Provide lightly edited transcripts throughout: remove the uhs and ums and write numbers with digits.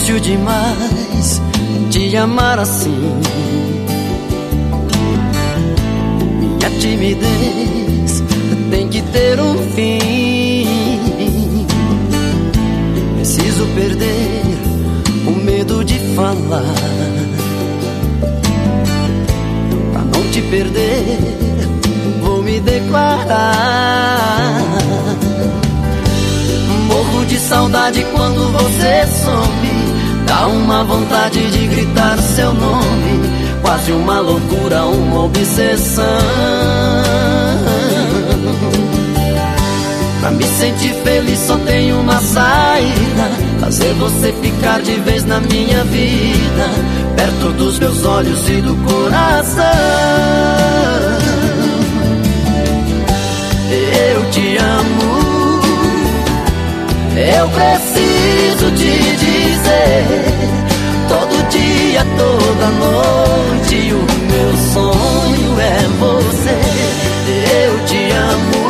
Difícil demais te amar assim. Minha timidez tem que ter um fim. Preciso perder o medo de falar. Pra não te perder, vou me declarar. Morro de saudade quando você some. Dá uma vontade de gritar seu nome. Quase uma loucura, uma obsessão. Pra me sentir feliz só tem uma saída: fazer você ficar de vez na minha vida, perto dos meus olhos e do coração. Eu te amo, eu preciso te dizer, todo dia, toda noite, o meu sonho é você. Eu te amo,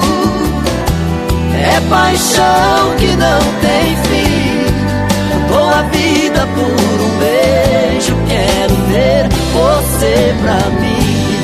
é paixão que não tem fim. Dou a vida por um beijo, quero ter você pra mim.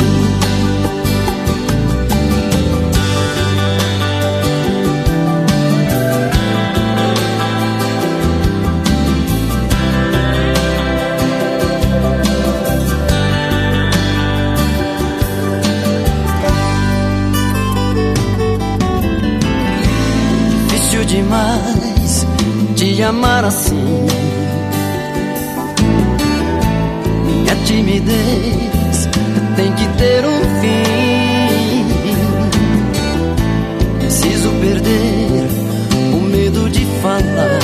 Demais te amar assim. Minha timidez tem que ter um fim. Preciso perder o medo de falar.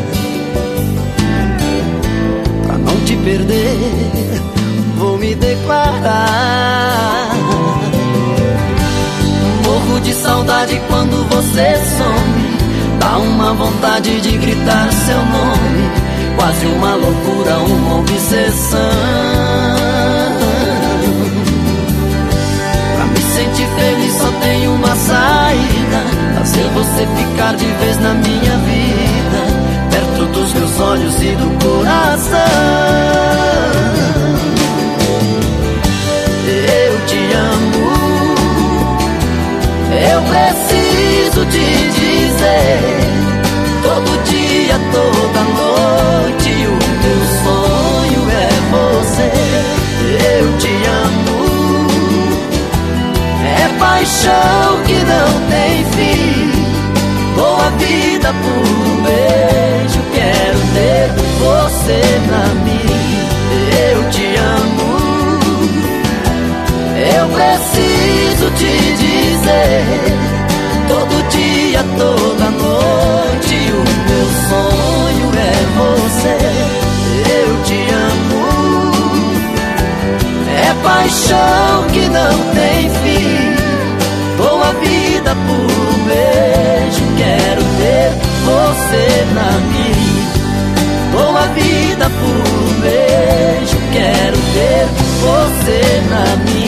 Pra não te perder, vou me declarar. Morro de saudade quando você some. Dá uma vontade de gritar seu nome. Quase uma loucura, uma obsessão. Pra me sentir feliz só tem uma saída: fazer você ficar de vez na minha vida, perto dos meus olhos e do coração. Eu te amo, eu preciso te dizer, todo dia, toda noite, o meu sonho é você. Eu te amo, é paixão que não tem fim. Dou a vida por um beijo, quero ter você pra mim. Eu te amo, eu preciso te dizer, todo dia, toda noite, o meu sonho é você. Eu te amo, é paixão que não tem fim. Dou a vida por um beijo, quero ter você pra mim. Dou a vida por um beijo, quero ter você pra mim.